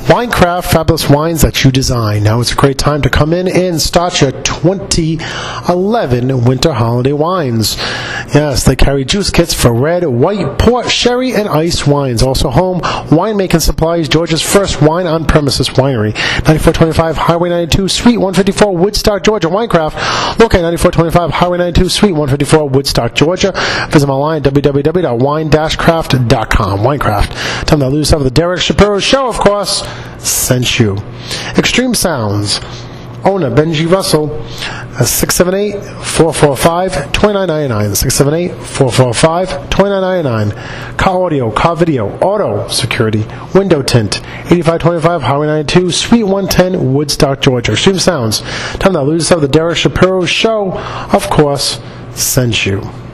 Winecraft, fabulous wines that you design. Now it's a great time to come in and start your 2011 winter holiday wines. Yes, they carry juice kits for red, white, port, sherry, and iced wines. Also home, winemaking supplies, Georgia's first wine on-premises winery. 9425 Highway 92, Suite 154, Woodstock, Georgia. Winecraft, located 9425 Highway 92, Suite 154, Woodstock, Georgia. Visit them online at www.wine-craft.com. Winecraft. Tell them that Lose of the Derek Shapiro Show, of course, sent you. Extreme Sounds. Owner Benji Russell, 678-445-2999. 678-445-2999. Car audio, car video, auto security, window tint. 8525 Highway 92, Suite 110, Woodstock, Georgia. Extreme Sounds. Tell them that Lose of the Derek Shapiro Show, of course, sent you.